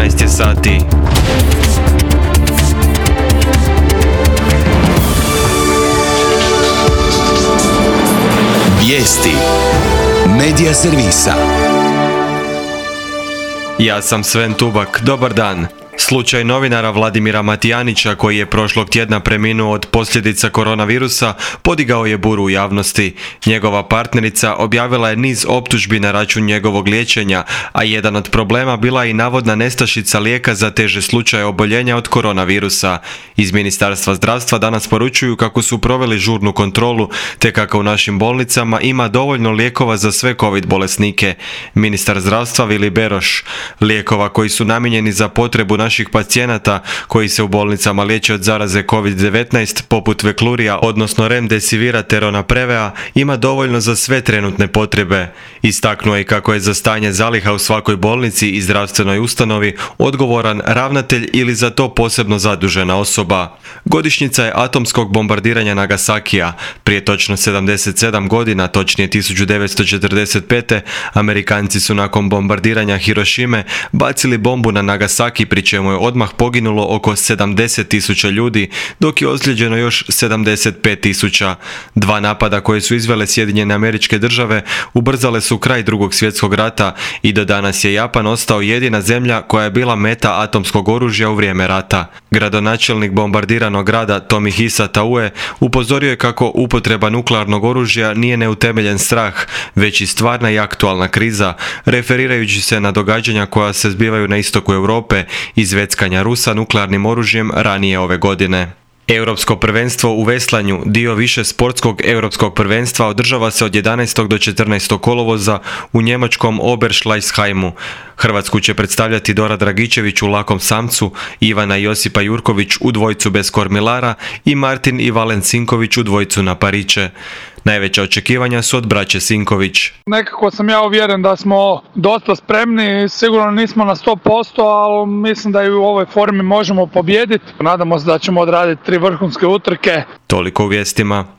11 je sati. Vijesti Medija servisa. Ja sam Sven Tubak, dobar dan. Slučaj novinara Vladimira Matijanića, koji je prošlog tjedna preminuo od posljedica koronavirusa, podigao je buru u javnosti. Njegova partnerica objavila je niz optužbi na račun njegovog liječenja, a jedan od problema bila i navodna nestašica lijeka za teže slučaje oboljenja od koronavirusa. Iz Ministarstva zdravstva danas poručuju kako su proveli žurnu kontrolu, te kako u našim bolnicama ima dovoljno lijekova za sve COVID bolesnike. Ministar zdravstva Vili Beroš: lijekova koji su namijenjeni za potrebu naših pacijenata koji se u bolnicama liječe od zaraze COVID-19 poput Vekluria, odnosno Remdesivira te Ronaprevea, ima dovoljno za sve trenutne potrebe. Istaknuo je kako je za stanje zaliha u svakoj bolnici i zdravstvenoj ustanovi odgovoran ravnatelj ili za to posebno zadužena osoba. Godišnjica je atomskog bombardiranja Nagasakija. Prije točno 77 godina, točnije 1945. Amerikanci su nakon bombardiranja Hirošime bacili bombu na Nagasaki, pri čemu je odmah poginulo oko 70.000 ljudi, dok je ozlijeđeno još 75.000. Dva napada koje su izvele Sjedinjene Američke Države ubrzale su kraj Drugog svjetskog rata i do danas je Japan ostao jedina zemlja koja je bila meta atomskog oružja u vrijeme rata. Gradonačelnik bombardiranog grada Tomihisa Taue upozorio je kako upotreba nuklearnog oružja nije neutemeljen strah, već i stvarna i aktualna kriza, referirajući se na događanja koja se zbivaju na istoku Europe i zveckanja Rusa nuklearnim oružjem ranije ove godine. Europsko prvenstvo u veslanju, dio više sportskog europskog prvenstva, održava se od 11. do 14. kolovoza u njemačkom Oberschleißheimu. Hrvatsku će predstavljati Dora Dragičević u lakom samcu, Ivana i Josipa Jurković u dvojcu bez kormilara i Martin i Valen Sinković u dvojcu na pariće. Najveća očekivanja su od braće Sinković. Nekako sam ja uvjeren da smo dosta spremni, sigurno nismo na 100%, ali mislim da i u ovoj formi možemo pobijediti. Nadamo se da ćemo odraditi 3 vrhunske utrke. Toliko u vijestima.